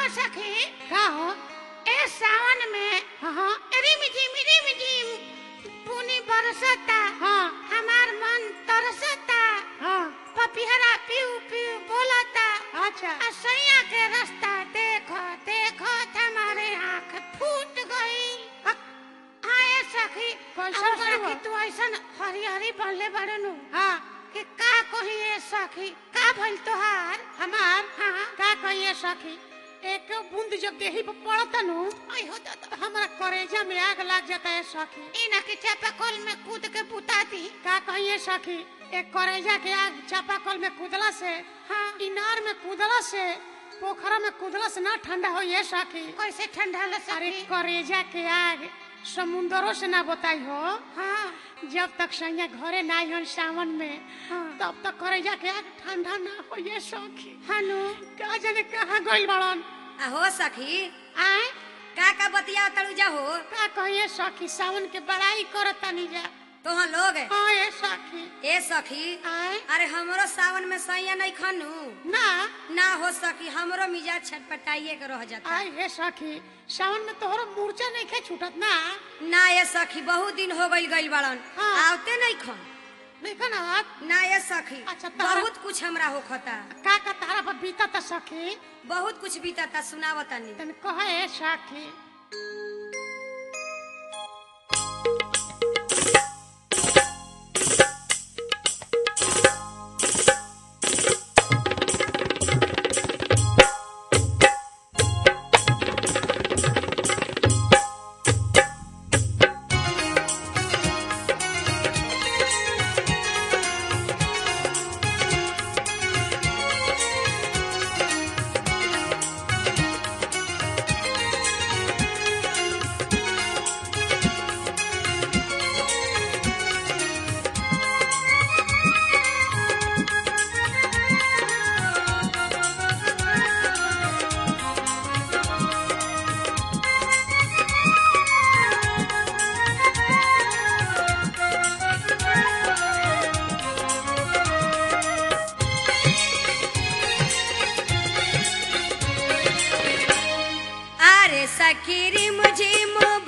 सखी का हो ए सावन में हाँ रिम झिम पुनी बरसता हाँ हमार मन तरसता हाँ पपिहरा पीऊ पीऊ बोलता अच्छा असैया के रास्ता देखो देखो हमारे आँख फूट गई। आए सखी कैसा सखी तू ऐसा हरी हरी बनले बड़े नु हाँ कि का कहिए सखी का भइल तोहार हमार हाँ का कहिए सखी एक बूंद जब देही पर पड़ता नु आई हो दादा हमारा करेजा में आग लग जाता है सखी। इना के चापाकल में कूद के बुता दी। का कहिए सखी एक करेजा के आग चापाकल में कूदला से हाँ इनार में कूदला से पोखरा में कूदला से ना ठंडा हो ये सखी। कैसे ठंडा ले अरे सखी करेजा के आग समुंदरों से ना बताई हो। हाँ जब तक सैया घरे ना आई सावन में हाँ तब तक करेजा के आग ठंडा ना हो ये सखी। हनु का जाने कहाँ गइल बड़न हो सखी आए का बतिया तड़ू जा हो का कहिए सखी सावन के बड़ाई करतानी जा तोह लोग हाँ ये सखी ए सखी आए अरे हमरो सावन में सैया नहीं खानू ना ना हो सकी हमरो मिजाज छटपटाइए के रह जाता। आए ये सखी सावन में तोहरा मूर्छा नहीं खे छूटत ना ना ये सखी बहुत दिन हो गइल गइल बड़न हाँ। आवते नहीं खन देखा ना बात ना ये सखी अच्छा, तोहरा- बहुत कुछ हमरा होखता का तारा पर बीता था सखी बहुत कुछ बीतता सुनावतानी। तन कहे सखी सखी रिम झिम